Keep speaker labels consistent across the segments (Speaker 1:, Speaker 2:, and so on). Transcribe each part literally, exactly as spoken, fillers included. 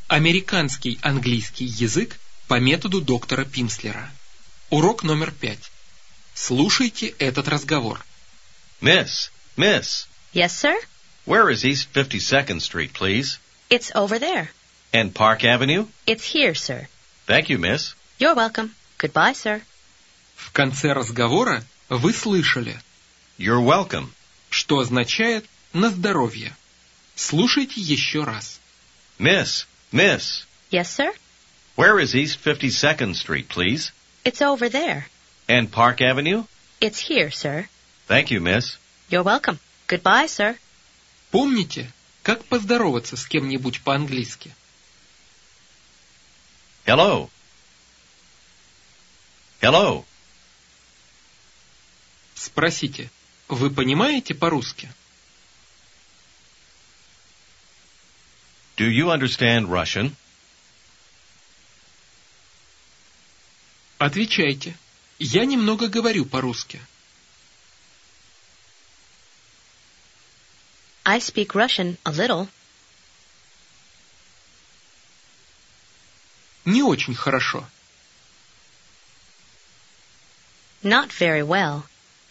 Speaker 1: Американский английский язык по методу доктора Пимслера. Урок номер пять. Слушайте этот разговор.
Speaker 2: Miss, miss.
Speaker 3: Yes, sir?
Speaker 2: Where is East fifty-second Street, please?
Speaker 3: It's over there.
Speaker 2: And Park Avenue?
Speaker 3: It's here, sir.
Speaker 2: Thank you, miss.
Speaker 3: You're welcome. Goodbye, sir.
Speaker 1: В конце разговора вы слышали,
Speaker 2: You're welcome.
Speaker 1: что означает «на здоровье». Слушайте еще раз.
Speaker 2: Miss, miss.
Speaker 3: Yes, sir?
Speaker 2: Where is East fifty-second Street, please?
Speaker 3: It's over there.
Speaker 2: And Park Avenue?
Speaker 3: It's here, sir.
Speaker 2: Thank you, miss.
Speaker 3: You're welcome. Goodbye, sir.
Speaker 1: Помните, как поздороваться с кем-нибудь по-английски?
Speaker 2: Hello. Hello.
Speaker 1: Спросите, вы понимаете по-русски?
Speaker 2: Do you understand Russian?
Speaker 1: Отвечайте, я немного говорю по-русски.
Speaker 3: I speak Russian a little.
Speaker 1: Не очень хорошо.
Speaker 3: Not very well.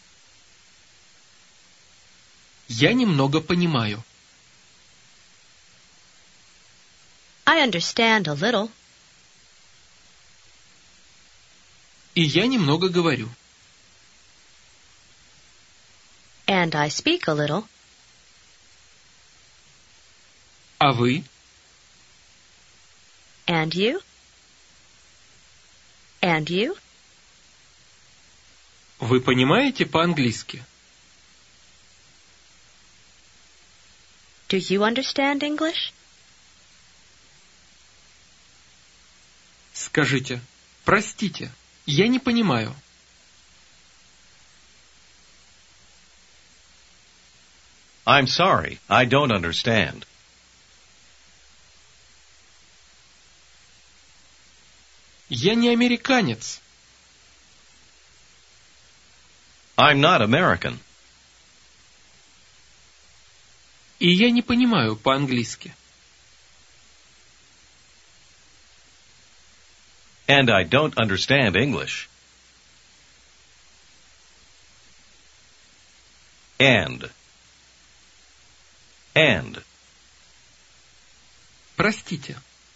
Speaker 1: Я немного понимаю.
Speaker 3: I understand a little.
Speaker 1: И я немного говорю.
Speaker 3: And I speak a little.
Speaker 1: А вы?
Speaker 3: And you? And you?
Speaker 1: Вы понимаете по-английски?
Speaker 3: Do you understand English?
Speaker 1: Скажите, простите, я не понимаю.
Speaker 2: I'm sorry, I don't understand.
Speaker 1: Я не американец.
Speaker 2: I'm not American.
Speaker 1: И я не понимаю по-английски.
Speaker 2: And I don't understand English. And. And.
Speaker 1: Простите.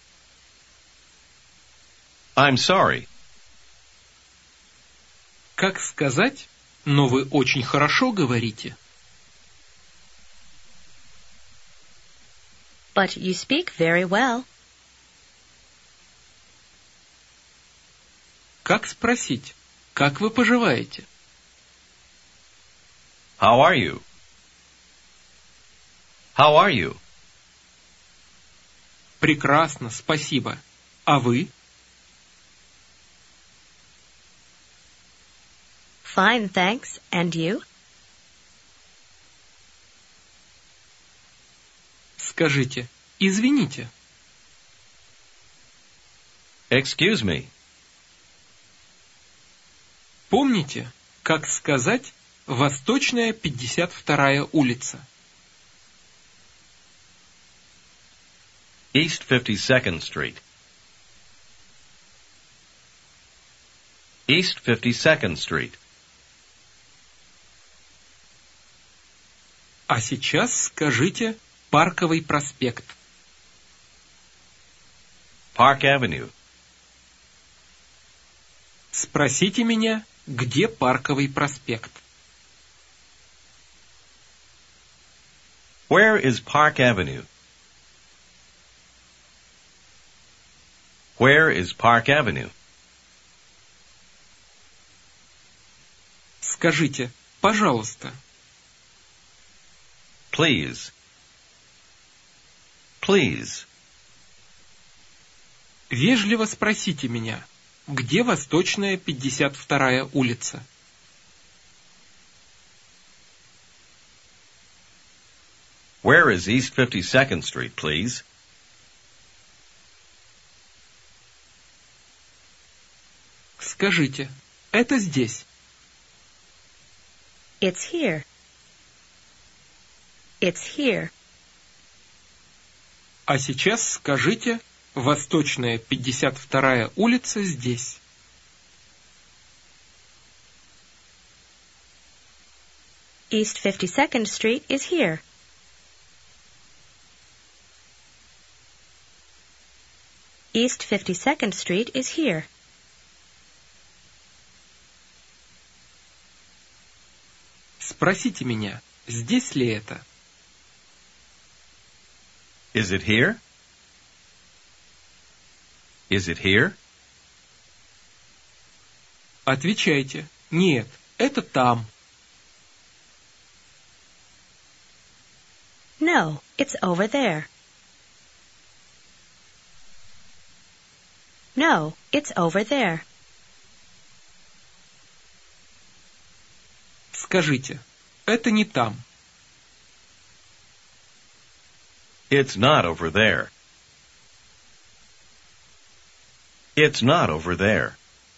Speaker 2: I'm sorry.
Speaker 1: Как сказать, но вы очень хорошо говорите?
Speaker 3: But you speak very well.
Speaker 1: Как спросить, как вы поживаете?
Speaker 2: How are you? How are you?
Speaker 1: Прекрасно, спасибо. А вы?
Speaker 3: Fine, thanks. And you?
Speaker 1: Скажите, извините.
Speaker 2: Excuse me.
Speaker 1: Помните, как сказать «Восточная пятьдесят вторая улица»?
Speaker 2: East fifty-second Street. East fifty-second Street.
Speaker 1: А сейчас скажите «Парковый проспект».
Speaker 2: Park Avenue.
Speaker 1: Спросите меня, где Парковый проспект?
Speaker 2: Where is Park Avenue? Where is Park Avenue?
Speaker 1: Скажите, пожалуйста.
Speaker 2: Please. Please.
Speaker 1: Вежливо спросите меня, где Восточная пятьдесят вторая улица?
Speaker 2: Where is East fifty-second Street, please?
Speaker 1: Скажите, это здесь.
Speaker 3: It's here. It's here.
Speaker 1: А сейчас скажите Восточная пятьдесят вторая улица здесь.
Speaker 3: East fifty-second Street is here. East fifty-second Street is here.
Speaker 1: Спросите меня, здесь ли это?
Speaker 2: Is it here? Is it here?
Speaker 1: Отвечайте, нет, это там.
Speaker 3: No, it's over there. No, it's over there.
Speaker 1: Скажите, это не там.
Speaker 2: It's not over there. It's not over there.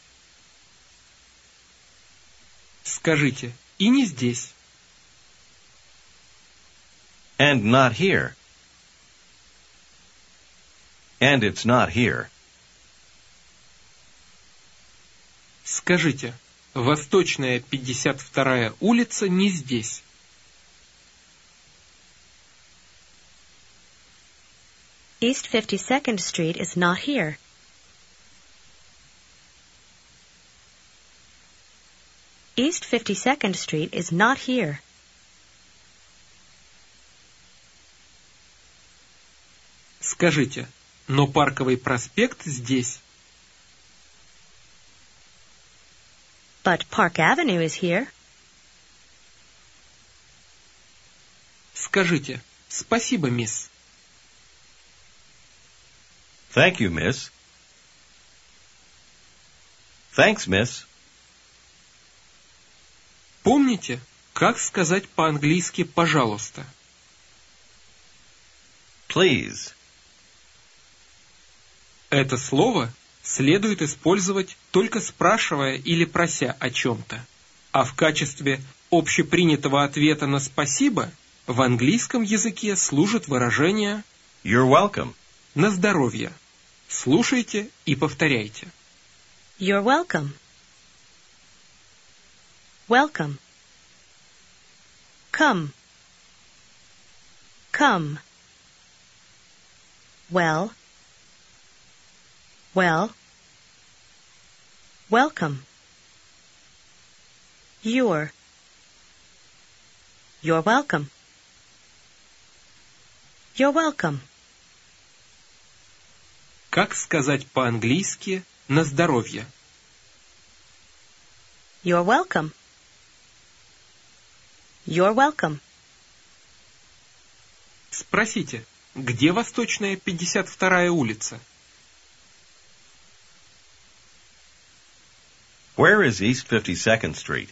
Speaker 1: Скажите, и не здесь.
Speaker 2: And not here. And it's not here.
Speaker 1: Скажите, Восточная пятьдесят вторая улица не здесь.
Speaker 3: East fifty-second Street is not here. East fifty-second Street is not here.
Speaker 1: Скажите, но Парковый проспект здесь.
Speaker 3: But Park Avenue is here.
Speaker 1: Скажите, спасибо, мисс.
Speaker 2: Thank you, miss. Thanks, miss.
Speaker 1: Помните, как сказать по-английски «пожалуйста»?
Speaker 2: Please.
Speaker 1: Это слово следует использовать только спрашивая или прося о чем-то. А в качестве общепринятого ответа на «спасибо» в английском языке служит выражение
Speaker 2: You're welcome.
Speaker 1: «на здоровье». Слушайте и повторяйте.
Speaker 3: You're welcome. Welcome. Come. Come. Well. Well. Welcome. You're. You're welcome. You're welcome.
Speaker 1: Как сказать по-английски «на здоровье»?
Speaker 3: You're welcome. You're welcome.
Speaker 1: Спросите, где Восточная пятьдесят вторая улица?
Speaker 2: Where is East fifty-second Street?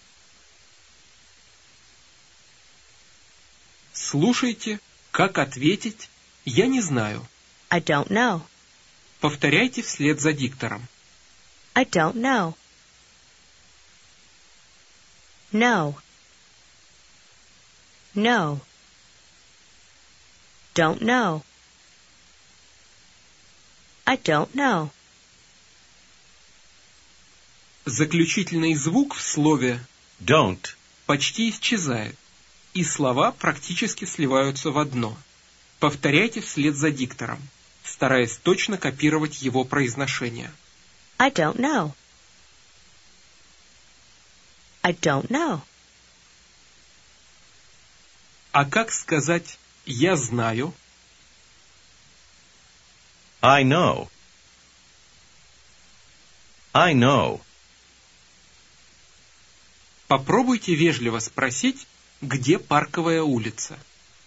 Speaker 1: Слушайте, как ответить «я не знаю».
Speaker 3: I don't know.
Speaker 1: Повторяйте вслед за диктором.
Speaker 3: I don't know. No. No. Don't know. I don't know.
Speaker 1: Заключительный звук в слове
Speaker 2: Don't.
Speaker 1: почти исчезает, и слова практически сливаются в одно. Повторяйте вслед за диктором, стараясь точно копировать его произношение.
Speaker 3: I don't know. I don't know.
Speaker 1: А как сказать «я знаю»?
Speaker 2: I know. I know.
Speaker 1: Попробуйте вежливо спросить, где Парковая улица.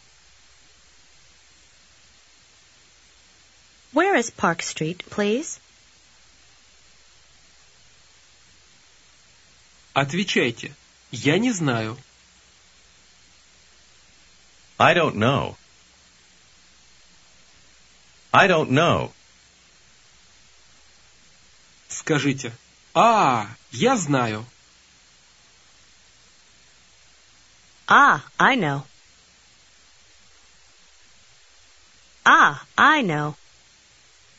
Speaker 3: Where is Park Street, please?
Speaker 1: Отвечайте «я не знаю».
Speaker 2: I don't know. I don't know.
Speaker 1: Скажите «а, я знаю».
Speaker 3: Ah, I know. Ah, I know.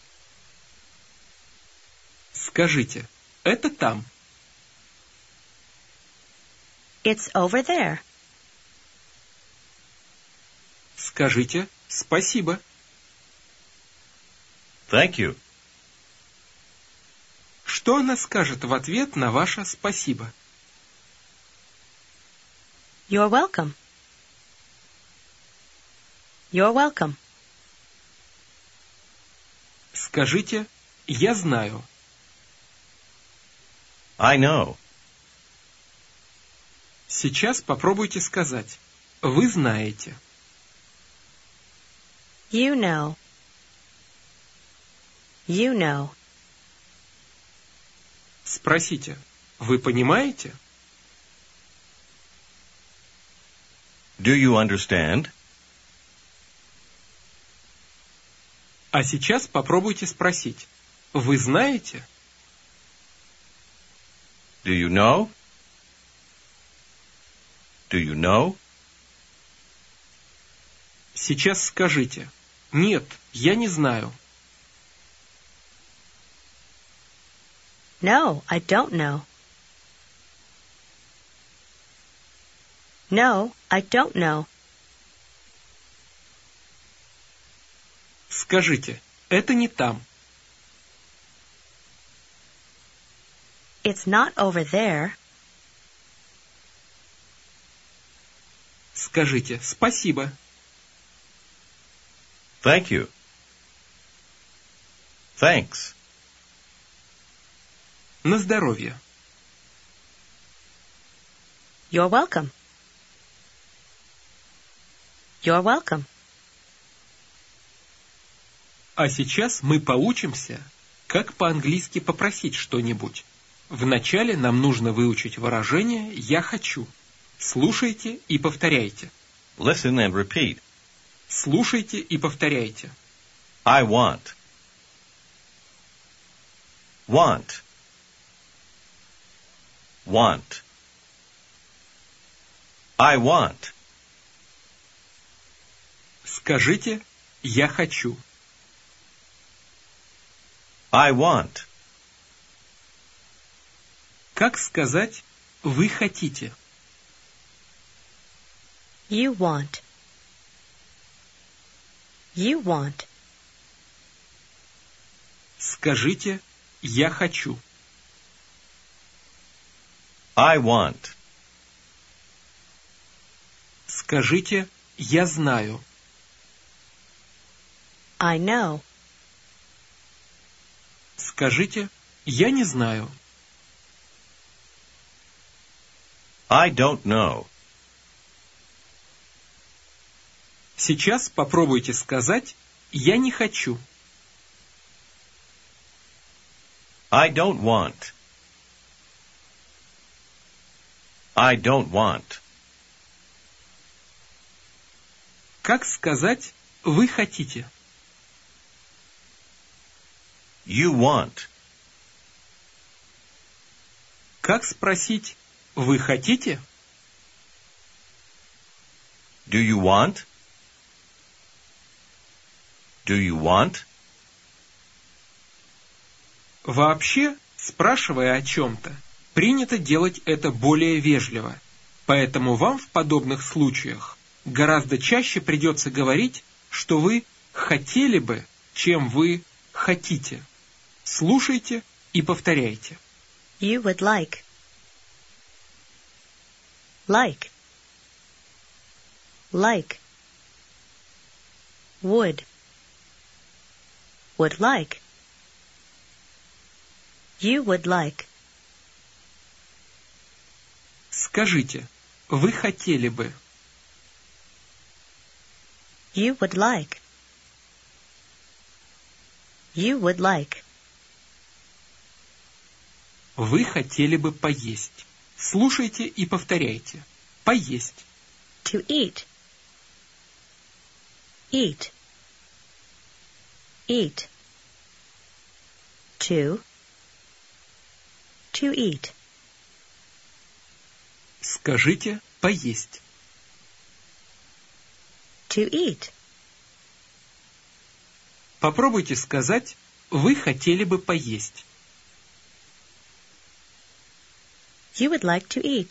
Speaker 1: Скажите, это там.
Speaker 3: It's over there.
Speaker 1: Скажите, спасибо.
Speaker 2: Thank you.
Speaker 1: Что она скажет в ответ на ваше спасибо?
Speaker 3: You're welcome. You're welcome.
Speaker 1: Скажите, я знаю.
Speaker 2: I know.
Speaker 1: Сейчас попробуйте сказать. Вы знаете.
Speaker 3: You know. You know.
Speaker 1: Спросите, вы понимаете?
Speaker 2: Do you understand?
Speaker 1: А сейчас попробуйте спросить. Вы знаете?
Speaker 2: Do you know? Do you know?
Speaker 1: Сейчас скажите. Нет, я не знаю.
Speaker 3: No, I don't know. No, I don't know.
Speaker 1: Скажите, это не там.
Speaker 3: It's not over there.
Speaker 1: Скажите, спасибо.
Speaker 2: Thank you. Thanks.
Speaker 1: На здоровье.
Speaker 3: You're welcome. You're welcome.
Speaker 1: А сейчас мы поучимся, как по-английски попросить что-нибудь. Вначале нам нужно выучить выражение «я хочу». Слушайте и повторяйте.
Speaker 2: Listen and repeat.
Speaker 1: Слушайте и повторяйте.
Speaker 2: I want. Want. Want. I want.
Speaker 1: Скажите «я хочу».
Speaker 2: I want.
Speaker 1: Как сказать «вы хотите»?
Speaker 3: You want. You want.
Speaker 1: Скажите «я хочу».
Speaker 2: I want.
Speaker 1: Скажите «я знаю».
Speaker 3: I know.
Speaker 1: Скажите «я не знаю».
Speaker 2: I don't know.
Speaker 1: Сейчас попробуйте сказать «я не хочу».
Speaker 2: I don't want. I don't want.
Speaker 1: Как сказать «вы хотите»?
Speaker 2: You want.
Speaker 1: Как спросить «вы хотите»?
Speaker 2: Do you want? Do you want?
Speaker 1: Вообще, спрашивая о чем-то, принято делать это более вежливо. Поэтому вам в подобных случаях гораздо чаще придется говорить, что вы хотели бы, чем вы хотите. Слушайте и повторяйте.
Speaker 3: You would like. Like. Like. Would. Would like. You would like.
Speaker 1: Скажите, вы хотели бы.
Speaker 3: You would like. You would like.
Speaker 1: Вы хотели бы поесть. Слушайте и повторяйте. Поесть.
Speaker 3: To eat. Eat. Eat. To. To eat.
Speaker 1: Скажите поесть.
Speaker 3: To eat.
Speaker 1: Попробуйте сказать «вы хотели бы поесть».
Speaker 3: you would like to eat?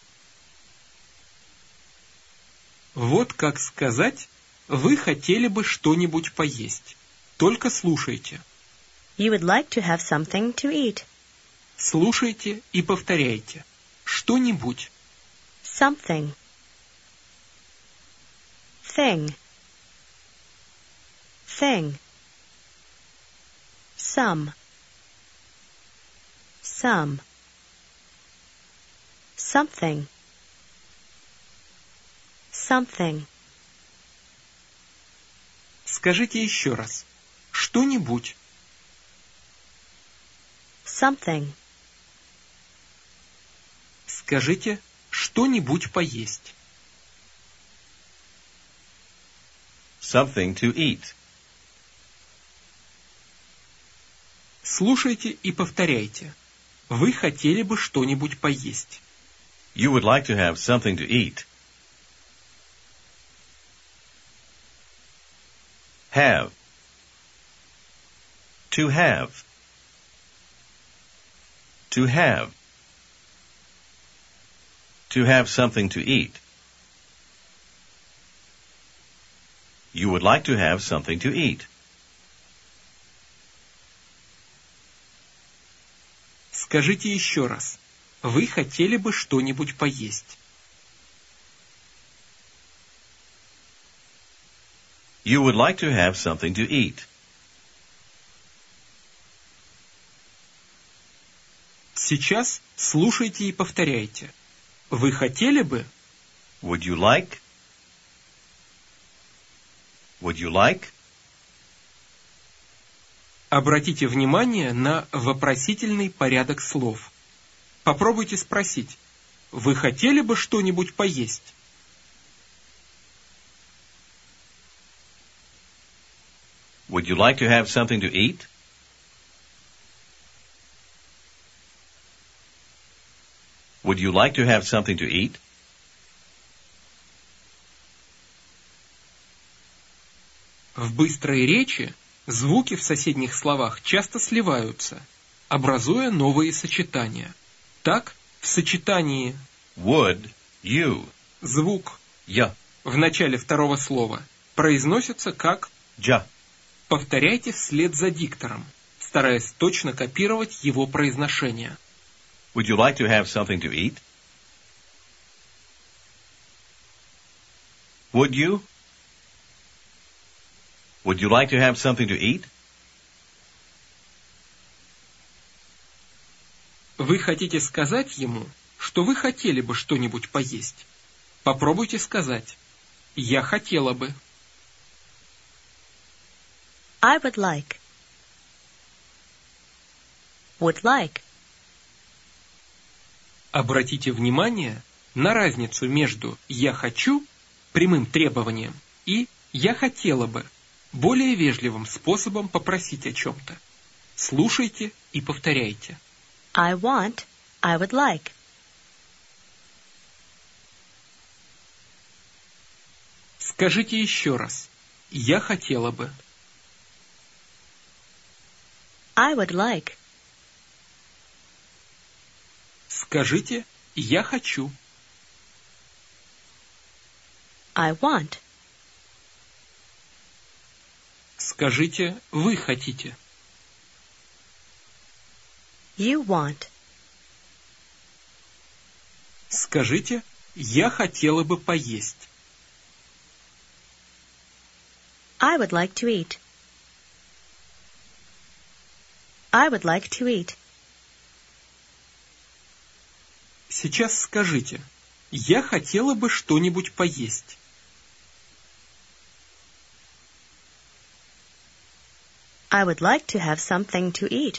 Speaker 1: Вот как сказать «Вы хотели бы что-нибудь поесть». Только слушайте.
Speaker 3: You would like to have something to eat.
Speaker 1: Слушайте и повторяйте. Что-нибудь.
Speaker 3: Something. Thing. Thing. Some. Some. Something. Something.
Speaker 1: Скажите еще раз. Что-нибудь.
Speaker 3: Something.
Speaker 1: Скажите что-нибудь поесть.
Speaker 2: Something to eat.
Speaker 1: Слушайте и повторяйте. Вы хотели бы что-нибудь поесть.
Speaker 2: You would like to have something to eat. Have. To have. To have. To have something to eat. You would like to have something to eat.
Speaker 1: Скажите еще раз. Вы хотели бы что-нибудь поесть.
Speaker 2: You would like to have something to eat.
Speaker 1: Сейчас слушайте и повторяйте. Вы хотели бы?
Speaker 2: Would you like? Would you like?
Speaker 1: Обратите внимание на вопросительный порядок слов. Попробуйте спросить. Вы хотели бы что-нибудь поесть?
Speaker 2: Would you like to have something to eat? Would you like to have something to eat?
Speaker 1: В быстрой речи звуки в соседних словах часто сливаются, образуя новые сочетания. Так, в сочетании
Speaker 2: Would you?
Speaker 1: звук
Speaker 2: Ya.
Speaker 1: в начале второго слова произносится как
Speaker 2: Ja.
Speaker 1: «повторяйте вслед за диктором», стараясь точно копировать его произношение.
Speaker 2: Would you like to have something to eat? Would you? Would you like to have something to eat?
Speaker 1: Вы хотите сказать ему, что вы хотели бы что-нибудь поесть? Попробуйте сказать «я хотела бы».
Speaker 3: I would like. Would like.
Speaker 1: Обратите внимание на разницу между «я хочу» прямым требованием и «я хотела бы» более вежливым способом попросить о чем-то. Слушайте и повторяйте.
Speaker 3: I want. I would like.
Speaker 1: Скажите еще раз. Я хотела бы.
Speaker 3: I would like.
Speaker 1: Скажите «я хочу».
Speaker 3: I want.
Speaker 1: Скажите «вы хотите».
Speaker 3: You want.
Speaker 1: Скажите «я хотела бы поесть».
Speaker 3: I would like to eat. I would like to eat.
Speaker 1: Сейчас скажите «я хотела бы что-нибудь поесть».
Speaker 3: I would like to have something to eat.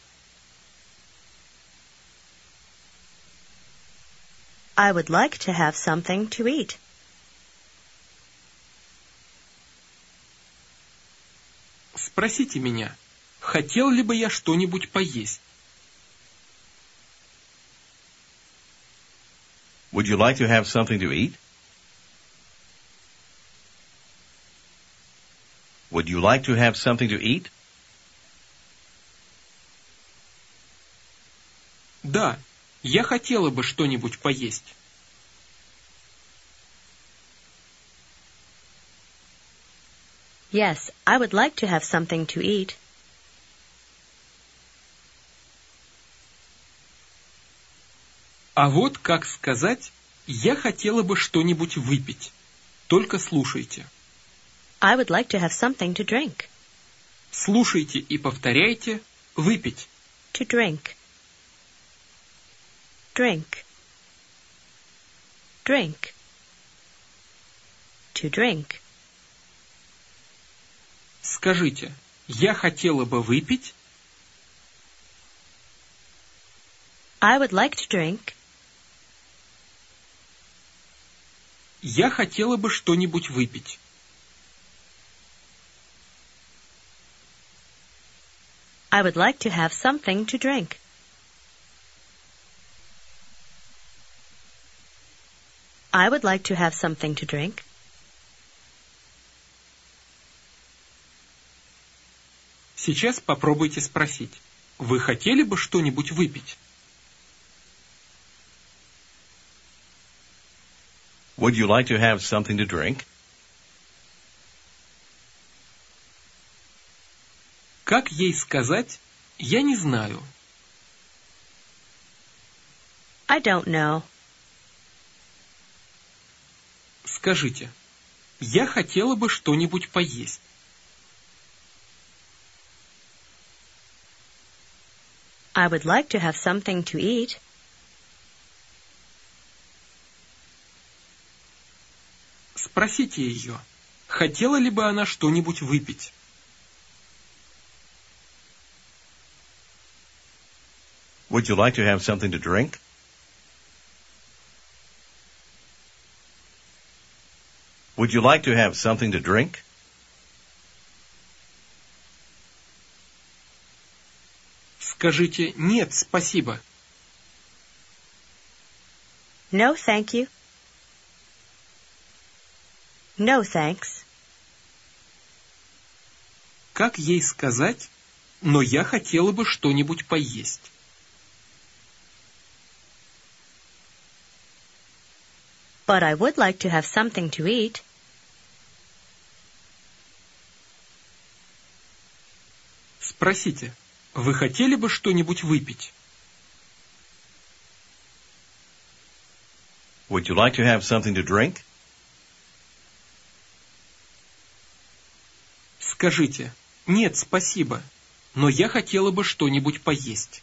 Speaker 3: I would like to have something to eat.
Speaker 1: Спросите меня, хотел ли бы я что-нибудь поесть?
Speaker 2: Would you like to have something to eat? Would you like to have something to eat?
Speaker 1: Да, Я хотела бы что-нибудь поесть.
Speaker 3: Yes, I would like to have something to eat.
Speaker 1: А вот как сказать «я хотела бы что-нибудь выпить». Только слушайте.
Speaker 3: I would like to have something to drink.
Speaker 1: Слушайте и повторяйте «выпить».
Speaker 3: To drink. Drink. Drink. To drink.
Speaker 1: Скажите «я хотела бы выпить».
Speaker 3: I would like to drink.
Speaker 1: Я хотела бы что-нибудь выпить.
Speaker 3: I would like to have something to drink. I would like to have something to drink.
Speaker 1: Сейчас попробуйте спросить. Вы хотели бы что-нибудь выпить?
Speaker 2: Would you like to have something to drink?
Speaker 1: Как ей сказать «я не знаю»?
Speaker 3: I don't know.
Speaker 1: Скажите «я хотела бы что-нибудь поесть».
Speaker 3: I would like to have something to eat.
Speaker 1: Спросите ее, хотела ли бы она что-нибудь выпить.
Speaker 2: Would you like to have something to drink? Would you like to have something to drink?
Speaker 1: Скажите «нет, спасибо».
Speaker 3: No, thank you. No, thanks.
Speaker 1: Как ей сказать «но я хотела бы что-нибудь поесть»?
Speaker 3: But I would like to have something to eat.
Speaker 1: Спросите, вы хотели бы что-нибудь выпить?
Speaker 2: Would you like to have something to drink?
Speaker 1: Скажите, нет, спасибо, но я хотела бы что-нибудь поесть.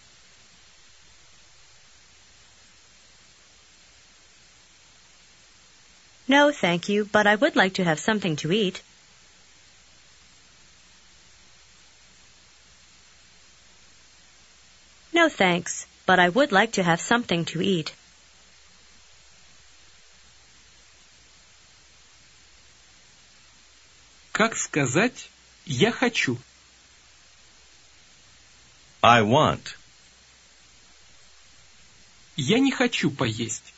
Speaker 3: No, thank you, but I would like to have something to eat. No, thanks, but I would like to have something to eat.
Speaker 1: Как сказать «я хочу»?
Speaker 2: I want.
Speaker 1: Я не хочу поесть.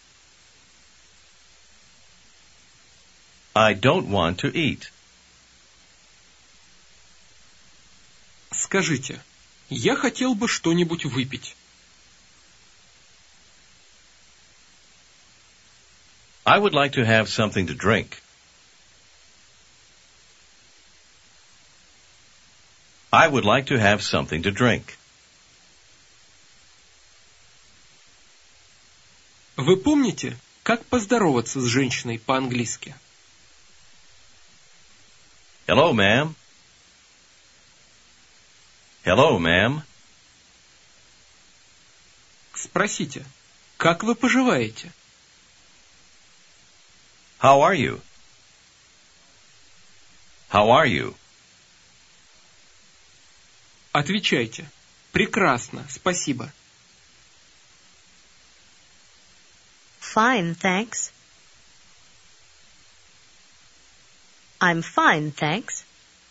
Speaker 2: I don't want to eat.
Speaker 1: Скажите, я хотел бы что-нибудь выпить.
Speaker 2: I would like to have something to drink. I would like to have something to drink.
Speaker 1: Вы помните, как поздороваться с женщиной по-английски?
Speaker 2: Hello, ma'am. Hello, ma'am.
Speaker 1: Спросите, как вы поживаете?
Speaker 2: How are you? How are you?
Speaker 1: Отвечайте, прекрасно, спасибо.
Speaker 3: Fine, thanks. I'm fine, thanks.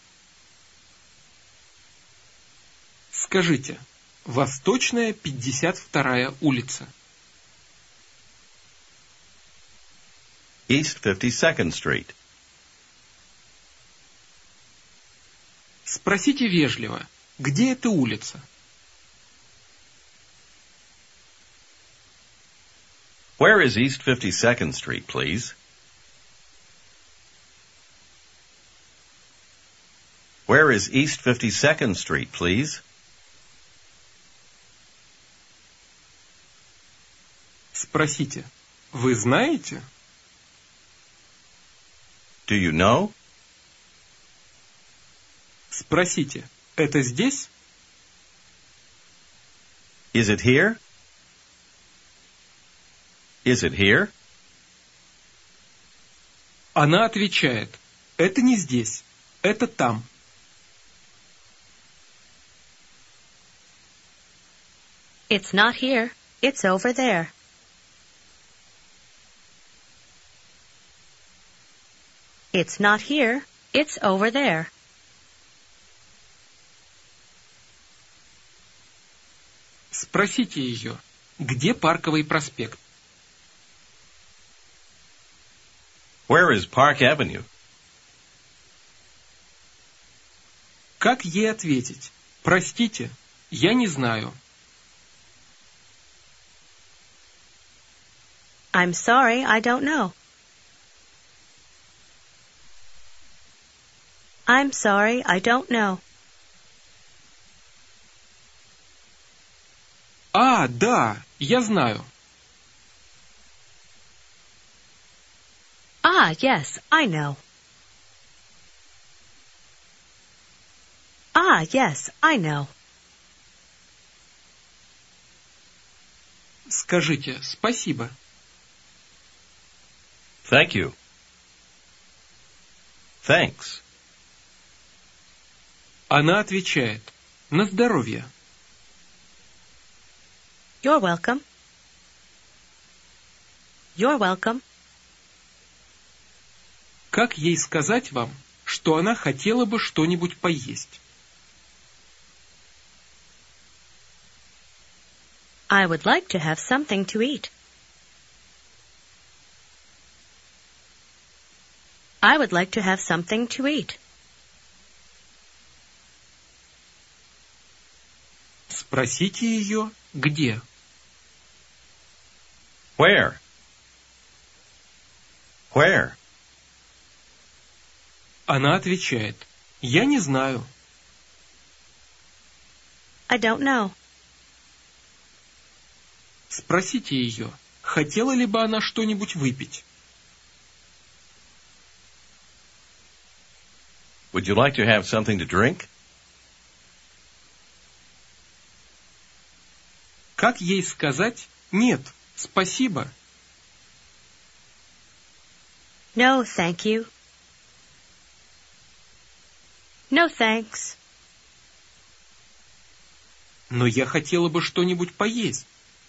Speaker 1: Скажите, Восточная, пятьдесят вторая улица.
Speaker 2: East fifty-second Street.
Speaker 1: Спросите вежливо, где эта улица?
Speaker 2: Where is East fifty-second Street, please? Where is East fifty-second Street, please?
Speaker 1: Спросите, вы знаете?
Speaker 2: Do you know?
Speaker 1: Спросите, это здесь?
Speaker 2: Is it here? Is it here?
Speaker 1: Она отвечает, это не здесь, это там.
Speaker 3: It's not here. It's over there. It's not here. It's over there.
Speaker 1: Спросите ее, где Парковый проспект?
Speaker 2: Where is Park Avenue?
Speaker 1: Как ей ответить? Простите, я не знаю.
Speaker 3: I'm sorry, I don't know. I'm sorry, I don't know.
Speaker 1: А, да, я знаю.
Speaker 3: Ah, yes, I know. Ah, yes, I know.
Speaker 1: Скажите спасибо.
Speaker 2: Thank you. Thanks.
Speaker 1: Она отвечает, на здоровье.
Speaker 3: You're welcome. You're welcome.
Speaker 1: Как ей сказать вам, что она хотела бы что-нибудь поесть?
Speaker 3: I would like to have something to eat. I would like to have something to eat.
Speaker 1: Спросите ее, где.
Speaker 2: Where? Where?
Speaker 1: Она отвечает, я не знаю.
Speaker 3: I don't know.
Speaker 1: Спросите ее, хотела ли бы она что-нибудь выпить?
Speaker 2: Would you like to have something to drink?
Speaker 1: Как ей сказать «нет, спасибо»?
Speaker 3: No, thank you. No, thanks.
Speaker 1: Но я хотела бы что-нибудь поесть.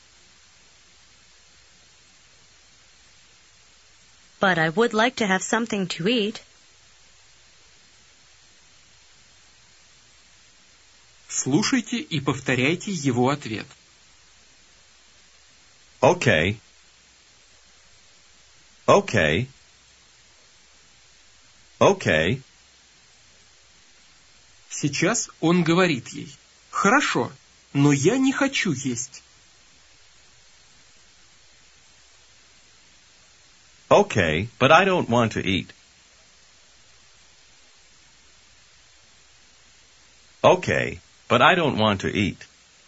Speaker 3: But I would like to have something to eat.
Speaker 1: Слушайте и повторяйте его ответ.
Speaker 2: Okay. Okay. Okay.
Speaker 1: Сейчас он говорит ей, хорошо, но я не хочу есть.
Speaker 2: Okay, but I don't want to eat. Okay, but I don't want to eat.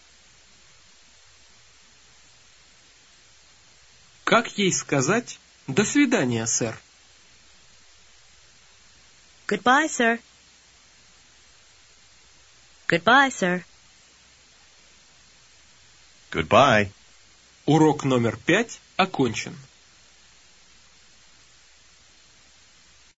Speaker 1: Как ей сказать «до свидания, сэр»?
Speaker 3: Goodbye, sir. Goodbye, sir.
Speaker 2: Goodbye.
Speaker 1: Урок номер пять окончен.